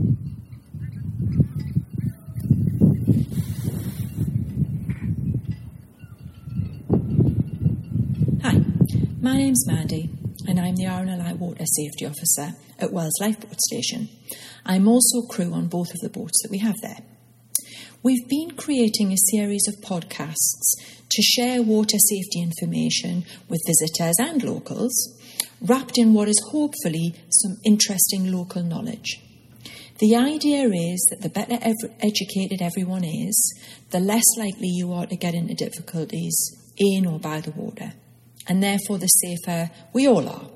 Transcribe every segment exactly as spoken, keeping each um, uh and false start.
Hi, my name's Mandy, and I'm the R N L I Water Safety Officer at Wells Lifeboat Station. I'm also crew on both of the boats that we have there. We've been creating a series of podcasts to share water safety information with visitors and locals, wrapped in what is hopefully some interesting local knowledge. The idea is that the better ev- educated everyone is, the less likely you are to get into difficulties in or by the water, and therefore the safer we all are.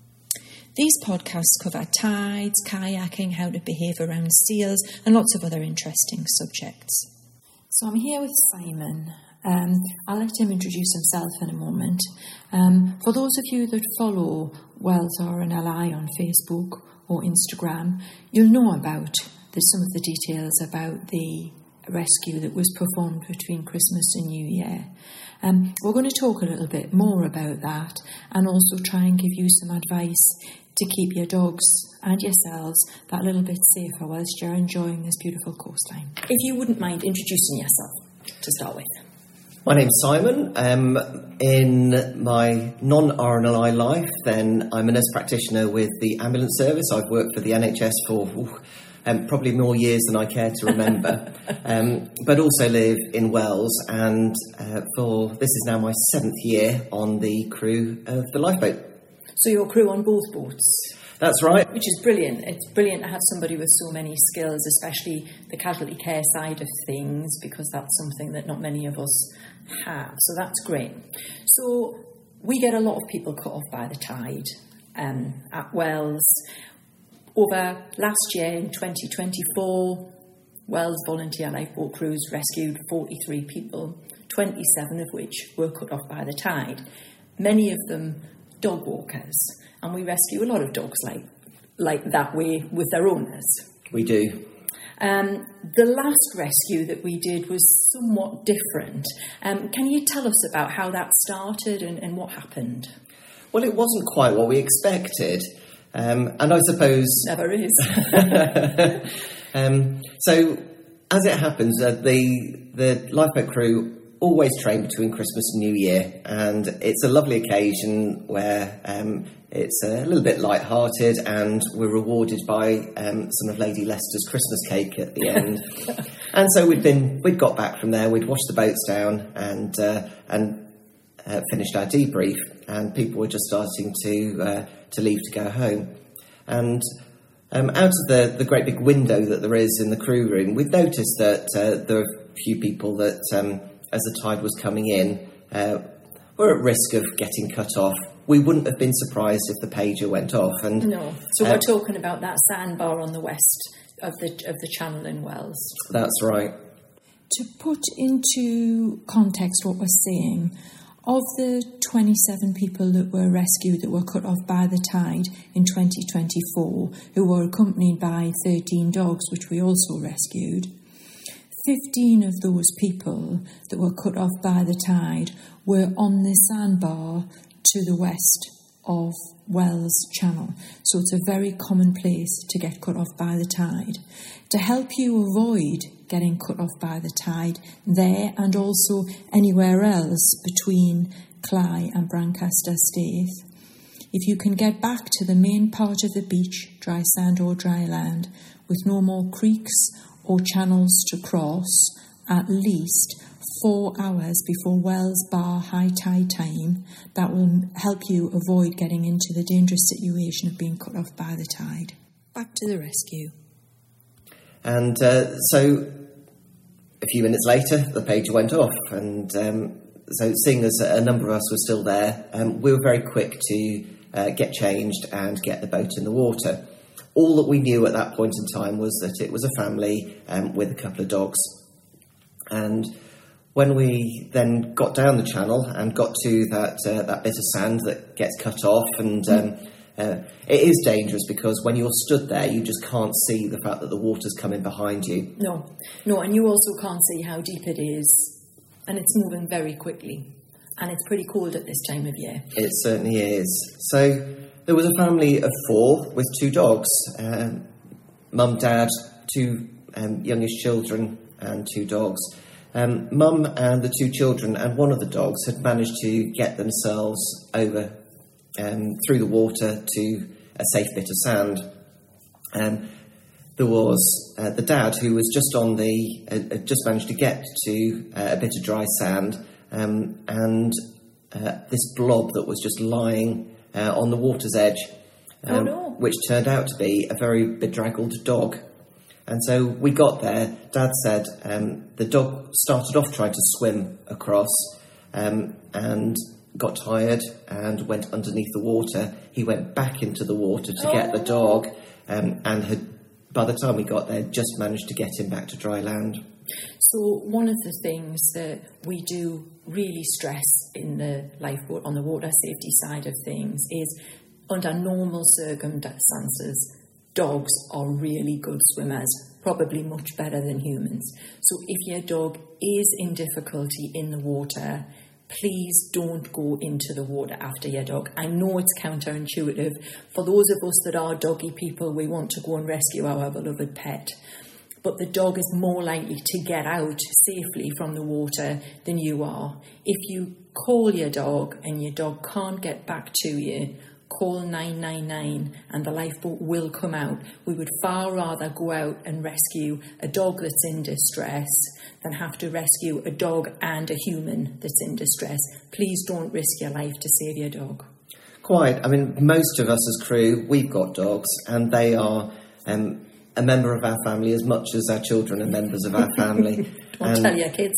These podcasts cover tides, kayaking, how to behave around seals, and lots of other interesting subjects. So I'm here with Simon. Um, I'll let him introduce himself in a moment. Um, for those of you that follow Wells R N L I on Facebook or Instagram, you'll know about the, some of the details about the rescue that was performed between Christmas and New Year. Um, we're going to talk a little bit more about that and also try and give you some advice to keep your dogs and yourselves that little bit safer whilst you're enjoying this beautiful coastline. If you wouldn't mind introducing yourself to start with. My name's Simon. Um, in my non-R N L I life, then I'm a nurse practitioner with the ambulance service. I've worked for the N H S for ooh, um, probably more years than I care to remember, um, but also live in Wells, and uh, for this is now my seventh year on the crew of the lifeboat. So you're crew on both boats? That's right. Which is brilliant. It's brilliant to have somebody with so many skills, especially the casualty care side of things, because that's something that not many of us have. So that's great. So we get a lot of people cut off by the tide um, at Wells. Over last year, in twenty twenty-four, Wells Volunteer Lifeboat Crews rescued forty-three people, twenty-seven of which were cut off by the tide. Many of them dog walkers, and we rescue a lot of dogs like like that way with their owners. We do. Um, the last rescue that we did was somewhat different. Um, can you tell us about how that started and, and what happened? Well, it wasn't quite what we expected, um, and I suppose... Never is. um, so, as it happens, uh, the the lifeboat crew always train between Christmas and New Year, and it's a lovely occasion where um, it's a little bit light-hearted, and we're rewarded by um, some of Lady Leicester's Christmas cake at the end. And so we'd been we'd got back from there, we'd washed the boats down and uh, and uh, finished our debrief, and people were just starting to uh, to leave to go home. And um, out of the, the great big window that there is in the crew room, we've noticed that uh, there are a few people that, um, as the tide was coming in, uh, were at risk of getting cut off. We wouldn't have been surprised if the pager went off. And no. So uh, we're talking about that sandbar on the west of the of the channel in Wells. That's right. To put into context what we're saying, of the twenty-seven people that were rescued that were cut off by the tide in twenty twenty-four, who were accompanied by thirteen dogs, which we also rescued, fifteen of those people that were cut off by the tide were on the sandbar to the west of Wells Channel. So it's a very common place to get cut off by the tide. To help you avoid getting cut off by the tide there and also anywhere else between Cley and Brancaster Staithe, if you can get back to the main part of the beach, dry sand or dry land, with no more creeks or channels to cross, at least four hours before Wells Bar high tide time, that will help you avoid getting into the dangerous situation of being cut off by the tide. Back to the rescue. And uh, so a few minutes later, the pager went off, and um, so seeing as a number of us were still there, um, we were very quick to uh, get changed and get the boat in the water. All that we knew at that point in time was that it was a family um, with a couple of dogs. And when we then got down the channel and got to that uh, that bit of sand that gets cut off, and um, uh, it is dangerous because when you're stood there, you just can't see the fact that the water's coming behind you. No, no, and you also can't see how deep it is, and it's moving very quickly, and it's pretty cold at this time of year. It certainly is. So there was a family of four with two dogs. Um, mum, dad, two um, youngest children and two dogs. Um, mum and the two children and one of the dogs had managed to get themselves over um, through the water to a safe bit of sand. Um, there was uh, the dad who was just on the, uh, just managed to get to uh, a bit of dry sand, um, and uh, this blob that was just lying uh, on the water's edge, um, oh, no. which turned out to be a very bedraggled dog. And so we got there. Dad said um, the dog started off trying to swim across um, and got tired and went underneath the water. He went back into the water to oh. get the dog um, and had, by the time we got there, just managed to get him back to dry land. So one of the things that we do really stress in the lifeboat on the water safety side of things is under normal circumstances, dogs are really good swimmers, probably much better than humans. So if your dog is in difficulty in the water, please don't go into the water after your dog. I know it's counterintuitive. For those of us that are doggy people, we want to go and rescue our beloved pet. But the dog is more likely to get out safely from the water than you are. If you call your dog and your dog can't get back to you, call nine nine nine and the lifeboat will come out. We would far rather go out and rescue a dog that's in distress than have to rescue a dog and a human that's in distress. Please don't risk your life to save your dog. Quite. I mean, most of us as crew, we've got dogs, and they are um, a member of our family as much as our children are members of our family. Don't and, tell your kids.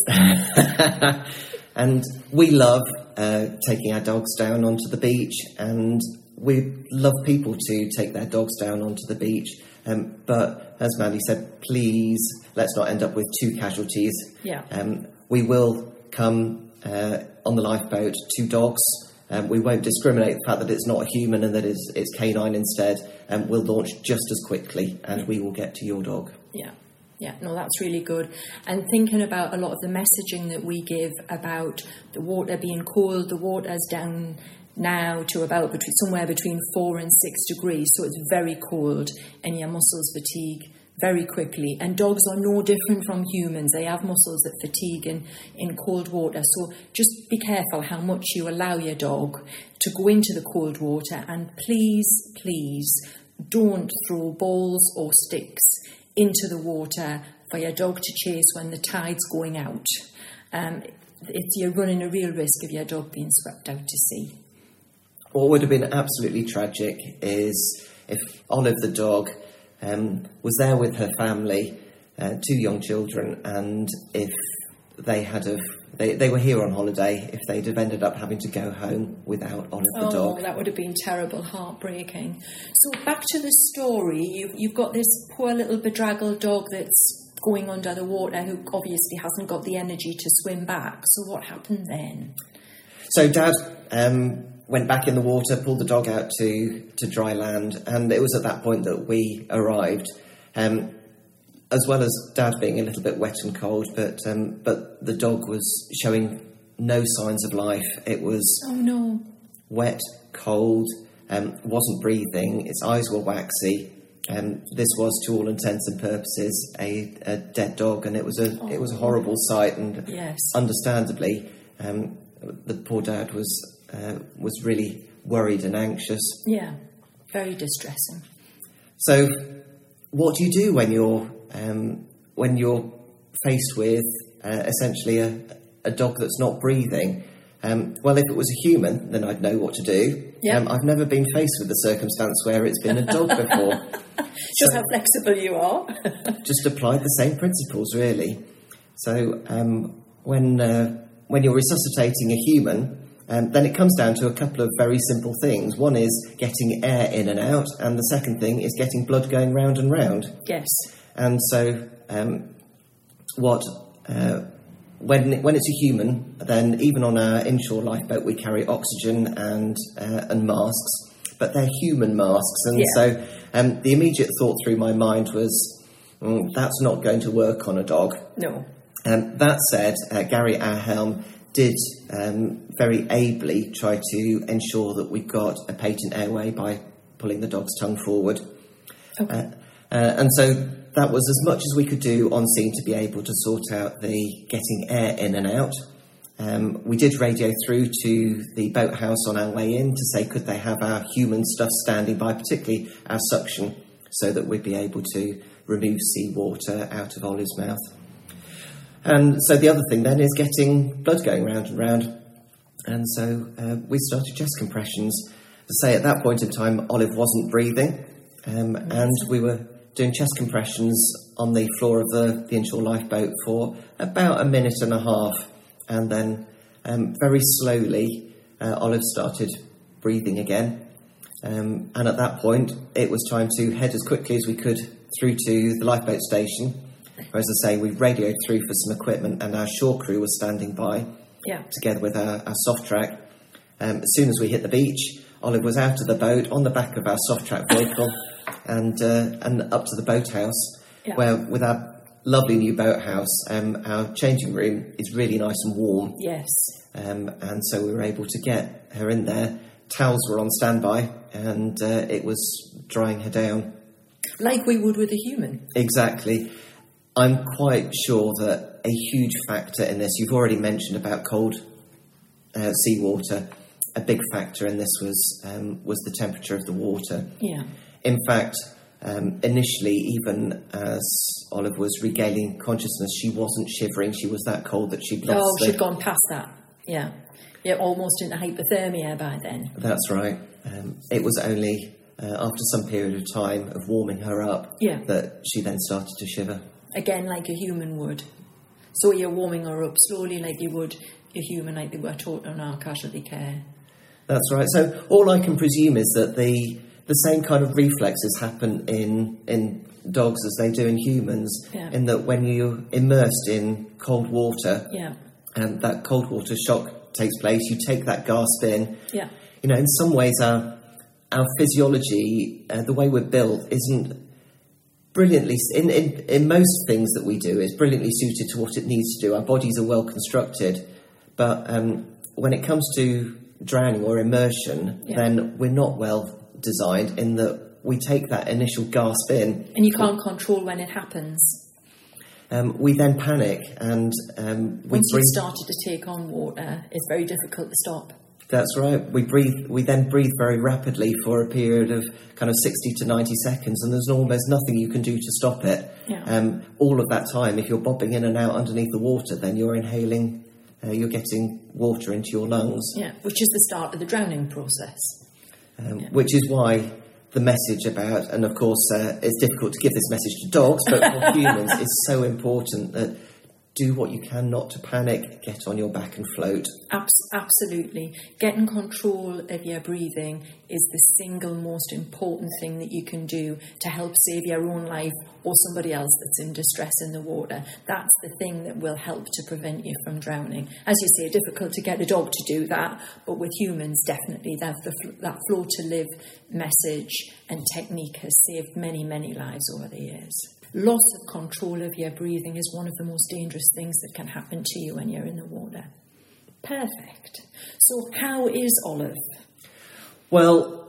And we love uh, taking our dogs down onto the beach, and we love people to take their dogs down onto the beach. Um, but as Mandy said, please, let's not end up with two casualties. Yeah. Um, we will come uh, on the lifeboat to dogs. Um, we won't discriminate the fact that it's not a human and that it's, it's canine instead. And um, we'll launch just as quickly, and we will get to your dog. Yeah. Yeah, no, that's really good. And thinking about a lot of the messaging that we give about the water being cold, the water's down now to about between, somewhere between four and six degrees, so it's very cold and your muscles fatigue very quickly. And dogs are no different from humans. They have muscles that fatigue in, in cold water. So just be careful how much you allow your dog to go into the cold water, and please, please don't throw balls or sticks into the water for your dog to chase when the tide's going out. Um, it's, you're running a real risk of your dog being swept out to sea. What would have been absolutely tragic is if Olive the dog um, was there with her family, uh, two young children, and if they had have they, they were here on holiday, if they'd have ended up having to go home without Olive the oh, dog. Oh, that would have been terrible, heartbreaking. So back to the story, you've, you've got this poor little bedraggled dog that's going under the water who obviously hasn't got the energy to swim back. So what happened then? So Dad um, went back in the water, pulled the dog out to, to dry land, and it was at that point that we arrived. Um, as well as Dad being a little bit wet and cold, but um, but the dog was showing no signs of life. It was oh no, wet, cold, um, wasn't breathing. Its eyes were waxy. Um, this was, to all intents and purposes, a, a dead dog, and it was a oh. it was a horrible sight. And yes. understandably, um, the poor Dad was uh, was really worried and anxious. Yeah, very distressing. So, what do you do when you're Um, when you're faced with uh, essentially a, a dog that's not breathing? Um, well, if it was a human, then I'd know what to do. Yep. Um, I've never been faced with a circumstance where it's been a dog before. Just so, how flexible you are. Just applied the same principles, really. So um, when uh, when you're resuscitating a human, um, then it comes down to a couple of very simple things. One is getting air in and out, and the second thing is getting blood going round and round. Yes. And so, um, what uh, when when it's a human, then even on our inshore lifeboat we carry oxygen and uh, and masks, but they're human masks, and yeah. so um, the immediate thought through my mind was mm, that's not going to work on a dog. No. Um, that said, uh, Gary, our helm, did um, very ably try to ensure that we got a patent airway by pulling the dog's tongue forward. Okay. Uh, Uh, and so that was as much as we could do on scene to be able to sort out the getting air in and out. Um, we did radio through to the boathouse on our way in to say could they have our human stuff standing by, particularly our suction, so that we'd be able to remove seawater out of Olive's mouth. And so the other thing then is getting blood going round and round. And so uh, we started chest compressions. To say at that point in time, Olive wasn't breathing, um, and we were doing chest compressions on the floor of the, the inshore lifeboat for about a minute and a half. And then um, very slowly, uh, Olive started breathing again. Um, and at that point, it was time to head as quickly as we could through to the lifeboat station. Where, as I say, we radioed through for some equipment, and our shore crew was standing by, yeah. together with our, our soft track. Um, as soon as we hit the beach, Olive was out of the boat on the back of our soft track vehicle and uh, and up to the boathouse, yeah. where with our lovely new boathouse, um, our changing room is really nice and warm. Yes. Um, and so we were able to get her in there. Towels were on standby, and uh, it was drying her down. Like we would with a human. Exactly. I'm quite sure that a huge factor in this, you've already mentioned about cold uh, seawater, a big factor in this was um, was the temperature of the water. Yeah. In fact, um, initially, even as Olive was regaining consciousness, she wasn't shivering. She was that cold that she'd lost. Oh, the... she'd gone past that. Yeah. Yeah, almost into hypothermia by then. That's right. Um, it was only uh, after some period of time of warming her up yeah. that she then started to shiver. Again, like a human would. So you're warming her up slowly like you would a human, like they were taught on our casualty care. That's right. So all I can presume is that the the same kind of reflexes happen in in dogs as they do in humans, yeah. in that when you're immersed in cold water, yeah. and that cold water shock takes place, you take that gasp in. Yeah. You know, in some ways our our physiology, uh, the way we're built, isn't brilliantly, in, in, in most things that we do, is brilliantly suited to what it needs to do. Our bodies are well constructed, but um, when it comes to drowning or immersion, yeah. then we're not well designed in that we take that initial gasp in. And you can't control when it happens. Um, we then panic and... Um, we Once breathe. you've started to take on water, it's very difficult to stop. That's right. We breathe. We then breathe very rapidly for a period of kind of sixty to ninety seconds, and there's almost nothing you can do to stop it. Yeah. Um, all of that time, if you're bobbing in and out underneath the water, then you're inhaling, uh, you're getting water into your lungs. Yeah, which is the start of the drowning process. Um, yeah. Which is why the message about, and of course uh, it's difficult to give this message to dogs, but for humans, it's so important that do what you can not to panic, get on your back and float. Abs- absolutely. Getting control of your breathing is the single most important thing that you can do to help save your own life or somebody else that's in distress in the water. That's the thing that will help to prevent you from drowning. As you say, difficult to get a dog to do that, but with humans, definitely that, the, that flow to live message and technique has saved many, many lives over the years. Loss of control of your breathing is one of the most dangerous things that can happen to you when you're in the water. Perfect. So how is Olive? Well,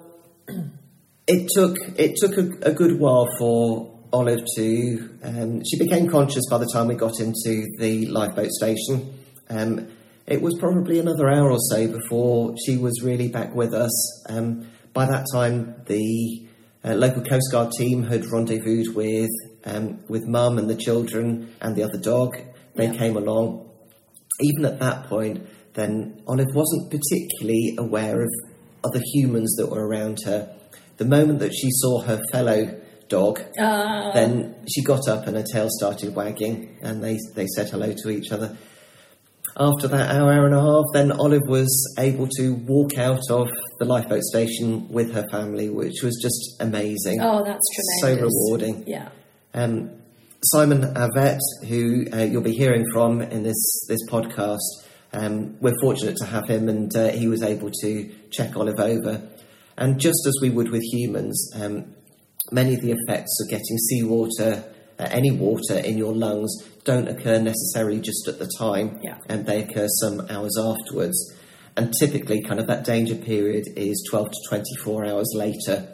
it took it took a, a good while for Olive to... Um, she became conscious by the time we got into the lifeboat station. Um, it was probably another hour or so before she was really back with us. Um, by that time, the uh, local Coast Guard team had rendezvoused with... Um, with Mum and the children and the other dog. They yeah. came along. Even at that point, then Olive wasn't particularly aware of other humans that were around her. The moment that she saw her fellow dog, uh. then she got up and her tail started wagging, and they, they said hello to each other. After that hour, hour and a half, then Olive was able to walk out of the lifeboat station with her family, which was just amazing. Oh, that's tremendous. So rewarding. Yeah. Um, Simon, our vet, who uh, you'll be hearing from in this, this podcast, um, we're fortunate to have him, and uh, he was able to check Olive over. And just as we would with humans, um, many of the effects of getting seawater, uh, any water in your lungs, don't occur necessarily just at the time, yeah. and they occur some hours afterwards. And typically, kind of that danger period is twelve to twenty-four hours later.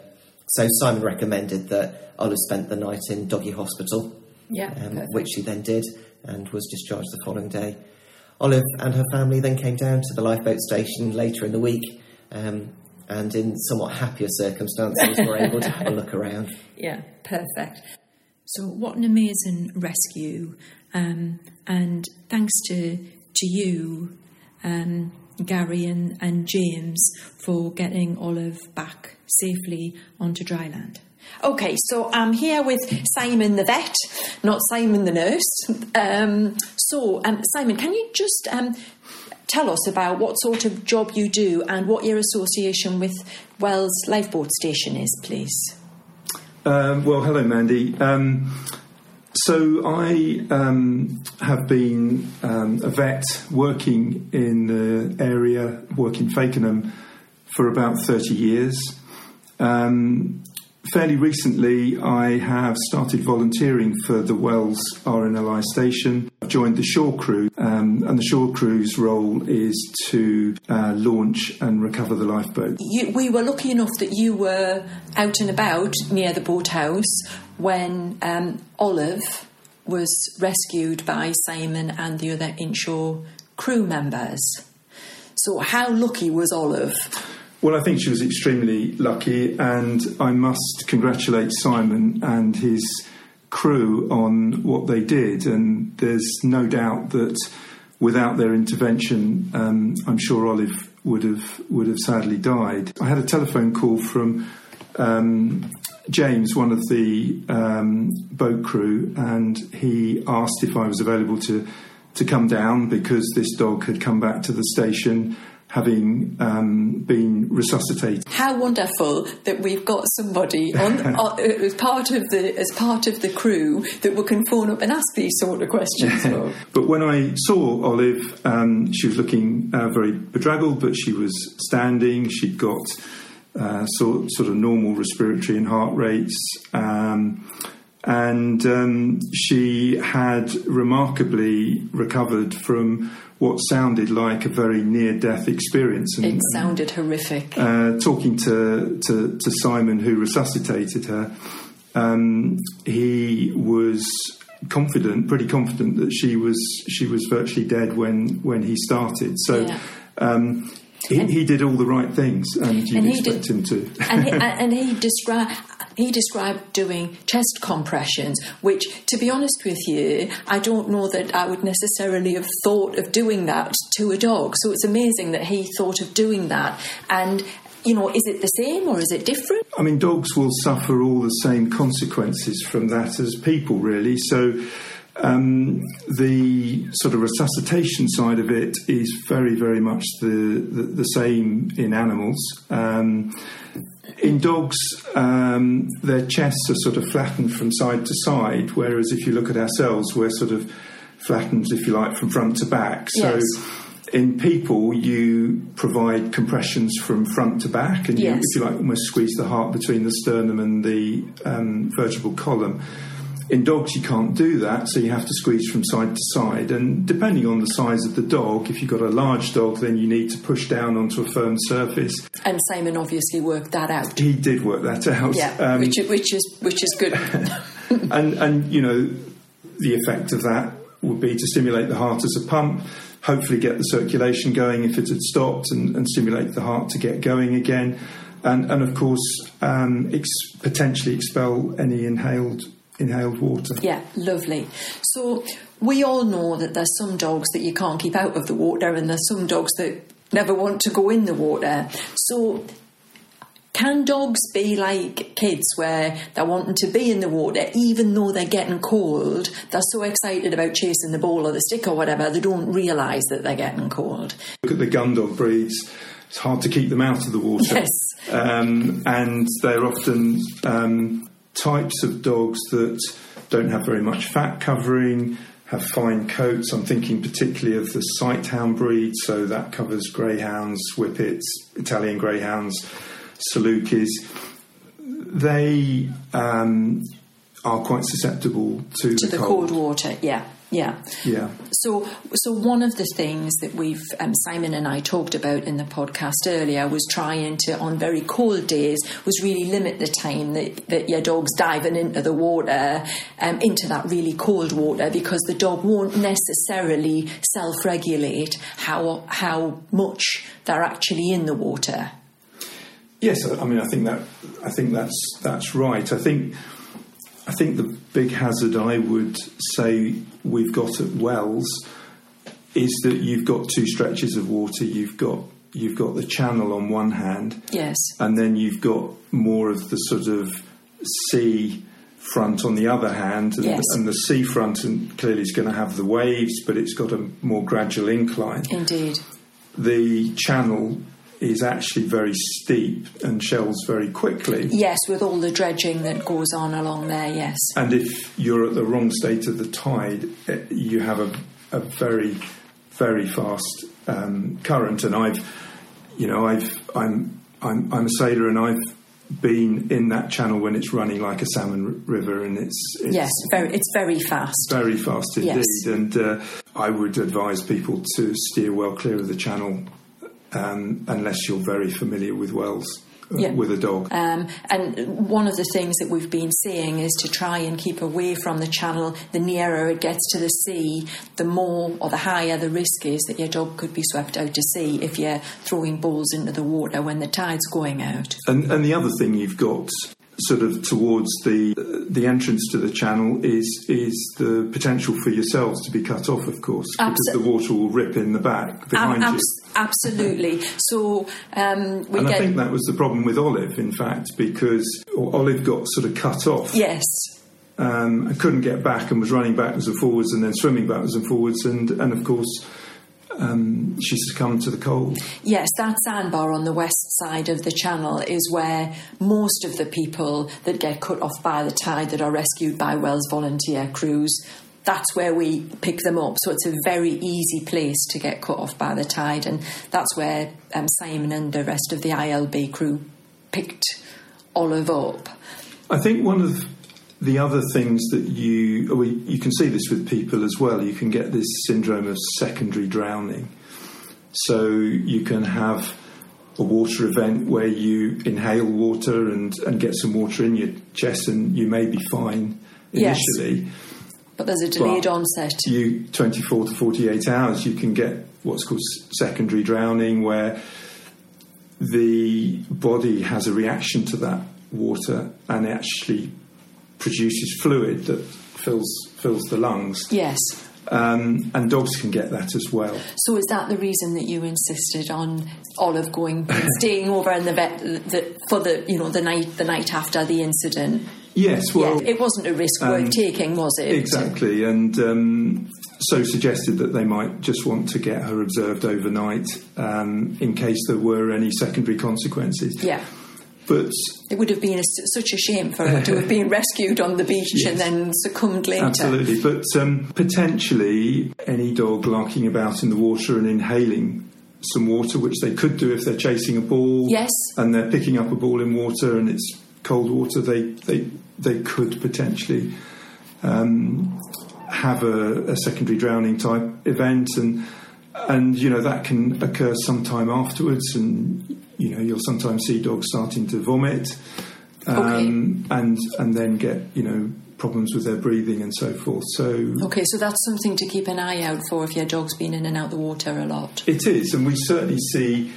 So Simon recommended that Olive spent the night in doggy hospital, Yeah, um, which she then did and was discharged the following day. Olive and her family then came down to the lifeboat station later in the week, um, and in somewhat happier circumstances were able to have a look around. Yeah, perfect. So what an amazing rescue, um, and thanks to to you, um, Gary and, and James, for getting Olive back safely onto dry land. Okay, so I'm here with Simon the vet, not Simon the nurse. Um, so, um, Simon, can you just um, tell us about what sort of job you do and what your association with Wells Lifeboat Station is, please? Um, well, hello, Mandy. Um, so I um, have been um, a vet working in the area, working Fakenham, for about thirty years. Um, fairly recently, I have started volunteering for the Wells R N L I station. I've joined the shore crew, um, and the shore crew's role is to uh, launch and recover the lifeboat. You, we were lucky enough that you were out and about near the boathouse when um, Olive was rescued by Simon and the other inshore crew members. So how lucky was Olive? Well, I think she was extremely lucky, and I must congratulate Simon and his crew on what they did. And there's no doubt that without their intervention, um, I'm sure Olive would have would have sadly died. I had a telephone call from um, James, one of the um, boat crew, and he asked if I was available to to come down because this dog had come back to the station, having um, been resuscitated. How wonderful that we've got somebody on, on as part of the as part of the crew that we can phone up and ask these sort of questions for. But when I saw Olive, um, she was looking uh, very bedraggled, but she was standing. She'd got uh, sort sort of normal respiratory and heart rates. Um, and um, she had remarkably recovered from what sounded like a very near-death experience. And, it sounded horrific. Uh, talking to, to, to Simon, who resuscitated her, um, he was confident, pretty confident, that she was she was virtually dead when, when he started. So yeah. um, he, he did all the right things, and you'd and expect did, him to. and, he, and he described... He described doing chest compressions, which, to be honest with you, I don't know that I would necessarily have thought of doing that to a dog. So it's amazing that he thought of doing that. And, you know, is it the same or is it different? I mean, dogs will suffer all the same consequences from that as people, really. So um, the sort of resuscitation side of it is very, very much the, the, the same in animals. Um In dogs, um, their chests are sort of flattened from side to side, whereas if you look at ourselves, we're sort of flattened, if you like, from front to back. So yes. In people, you provide compressions from front to back, and you, yes. if you like, almost squeeze the heart between the sternum and the um, vertebral column. In dogs, you can't do that, so you have to squeeze from side to side. And depending on the size of the dog, if you've got a large dog, then you need to push down onto a firm surface. And Simon obviously worked that out. He did work that out. Yeah, um, which, which is which is good. and, and, you know, the effect of that would be to stimulate the heart as a pump, hopefully get the circulation going if it had stopped, and, and stimulate the heart to get going again. And, and of course, um, ex- potentially expel any inhaled inhaled water. Yeah, lovely. So we all know that there's some dogs that you can't keep out of the water, and there's some dogs that never want to go in the water. So can dogs be like kids where they're wanting to be in the water even though they're getting cold? They're so excited about chasing the ball or the stick or whatever, they don't realise that they're getting cold. Look at the gun dog breeds. It's hard to keep them out of the water. Yes. Um, and they're often Um, types of dogs that don't have very much fat covering, have fine coats. I'm thinking particularly of the Sighthound breed, so that covers greyhounds, whippets, Italian greyhounds, Salukis. They um, are quite susceptible to, To the, the cold. cold water, yeah. Yeah. Yeah. So, so one of the things that we've um, Simon and I talked about in the podcast earlier was trying to, on very cold days, was really limit the time that, that your dog's diving into the water, um, into that really cold water, because the dog won't necessarily self-regulate how how much they're actually in the water. Yes, I mean, I think that I think that's that's right. I think. I think the big hazard I would say we've got at Wells is that you've got two stretches of water. You've got you've got the channel on one hand, yes, and then you've got more of the sort of sea front on the other hand, and, yes. and the sea front and clearly is going to have the waves, but it's got a more gradual incline. Indeed, the channel is actually very steep and shells very quickly. Yes, with all the dredging that goes on along there, yes. And if you're at the wrong state of the tide, you have a, a very, very fast um, current. And I've, you know, I've, I'm, I'm, I'm a sailor, and I've been in that channel when it's running like a salmon river, and it's, it's yes, very, it's very fast, very fast indeed. Yes. And uh, I would advise people to steer well clear of the channel. Um, unless you're very familiar with Wells uh, yeah. with a dog. Um, and one of the things that we've been seeing is to try and keep away from the channel. The nearer it gets to the sea, the more or the higher the risk is that your dog could be swept out to sea if you're throwing balls into the water when the tide's going out. And, and the other thing you've got sort of towards the the entrance to the channel is is the potential for yourselves to be cut off, of course, Absol- because the water will rip in the back behind ab- you. Absolutely. So um, we and get. I think that was the problem with Olive, in fact, because Olive got sort of cut off. Yes. Um, and couldn't get back and was running backwards and forwards and then swimming backwards and forwards, and and of course. Um, she succumbed to the cold. Yes, that sandbar on the west side of the channel is where most of the people that get cut off by the tide that are rescued by Wells volunteer crews, that's where we pick them up. So it's a very easy place to get cut off by the tide, and that's where um, Simon and the rest of the I L B crew picked Olive up. I think one of the other things that you, well, you can see this with people as well, you can get this syndrome of secondary drowning. So you can have a water event where you inhale water and, and get some water in your chest, and you may be fine initially. Yes. But there's a delayed but onset. You, twenty-four to forty-eight hours, you can get what's called secondary drowning, where the body has a reaction to that water and it actually produces fluid that fills fills the lungs. Yes. Um, and dogs can get that as well. So is that the reason that you insisted on Olive going, staying over in the vet the, for the you know the night the night after the incident? Yes, well, yeah, it wasn't a risk um, worth taking, was it? Exactly, and um, so suggested that they might just want to get her observed overnight um, in case there were any secondary consequences. Yeah. But it would have been a, such a shame for her to have been rescued on the beach yes, and then succumbed later. Absolutely, but um, potentially any dog larking about in the water and inhaling some water, which they could do if they're chasing a ball, yes, and they're picking up a ball in water and it's cold water, they they, they could potentially um, have a, a secondary drowning type event, and and you know that can occur sometime afterwards, and you know you'll sometimes see dogs starting to vomit, um, okay. and and then get you know problems with their breathing and so forth. So okay, so that's something to keep an eye out for if your dog's been in and out the water a lot. It is, and we certainly see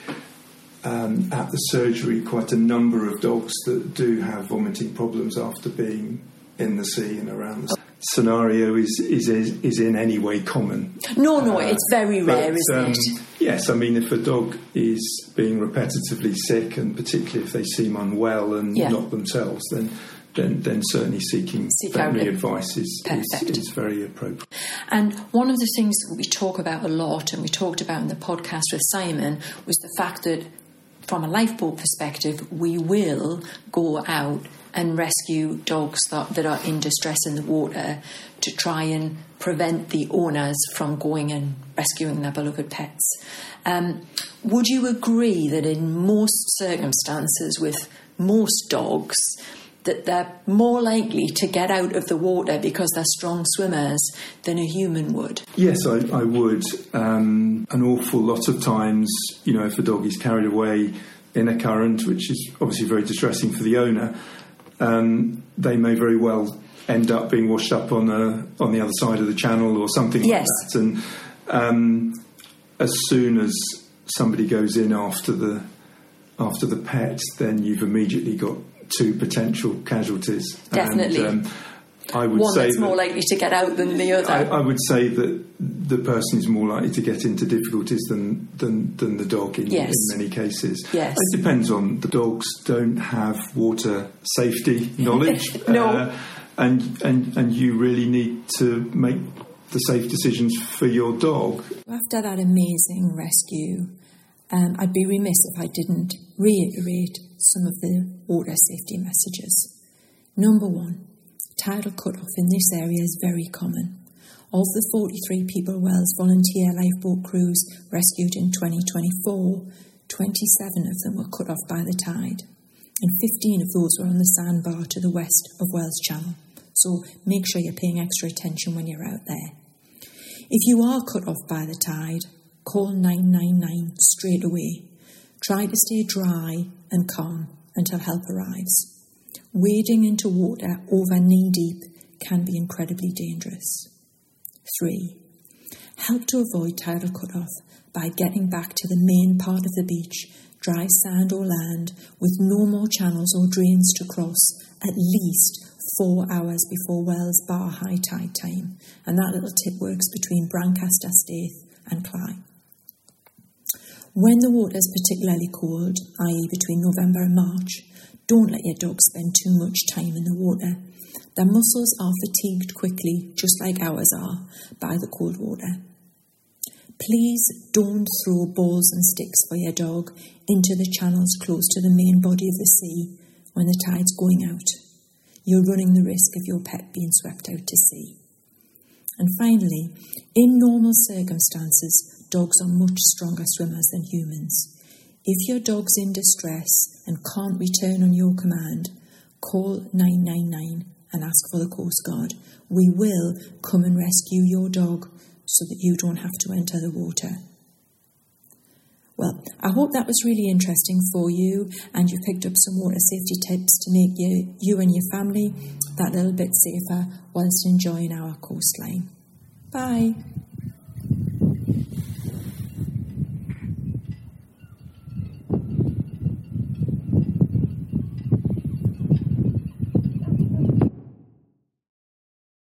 um, at the surgery quite a number of dogs that do have vomiting problems after being in the sea and around the sea. Scenario is, is is in any way common. No, no, uh, it's very rare, but, isn't um, it? Yes, I mean, if a dog is being repetitively sick, and particularly if they seem unwell and yeah. not themselves, then then, then certainly seeking Seek veterinary out advice is, is, is very appropriate. And one of the things that we talk about a lot, and we talked about in the podcast with Simon, was the fact that from a lifeboat perspective, we will go out and rescue dogs that, that are in distress in the water to try and prevent the owners from going and rescuing their beloved pets. Um, would you agree that in most circumstances with most dogs, that they're more likely to get out of the water because they're strong swimmers than a human would? Yes, I, I would. Um, an awful lot of times, you know, if a dog is carried away in a current, which is obviously very distressing for the owner, um, they may very well end up being washed up on a, on the other side of the channel or something yes. like that. And um, as soon as somebody goes in after the after the pet, then you've immediately got two potential casualties. Definitely. And, um, I would One say that's that more likely to get out than the other. I, I would say that the person is more likely to get into difficulties than than, than the dog in, yes. in many cases. Yes. It depends on the dogs don't have water safety knowledge. no. Uh, and, and, and you really need to make the safe decisions for your dog. After that amazing rescue, um, I'd be remiss if I didn't reiterate some of the water safety messages. Number one, tidal cut-off in this area is very common. Of the forty-three People Wells volunteer lifeboat crews rescued in twenty twenty-four, twenty-seven of them were cut off by the tide, and fifteen of those were on the sandbar to the west of Wells Channel. So make sure you're paying extra attention when you're out there. If you are cut off by the tide, call nine nine nine straight away. Try to stay dry and calm until help arrives. Wading into water over knee deep can be incredibly dangerous. Three, help to avoid tidal cut-off by getting back to the main part of the beach, dry sand or land, with no more channels or drains to cross at least four hours before Wells Bar high tide time. And that little tip works between Brancaster, Staithe and Clyde. When the water is particularly cold, that is between November and March, don't let your dog spend too much time in the water. Their muscles are fatigued quickly, just like ours are, by the cold water. Please don't throw balls and sticks for your dog into the channels close to the main body of the sea when the tide's going out. You're running the risk of your pet being swept out to sea. And finally, in normal circumstances, dogs are much stronger swimmers than humans. If your dog's in distress and can't return on your command, call nine nine nine and ask for the Coast Guard. We will come and rescue your dog so that you don't have to enter the water. Well, I hope that was really interesting for you and you picked up some water safety tips to make you, you and your family that little bit safer whilst enjoying our coastline. Bye.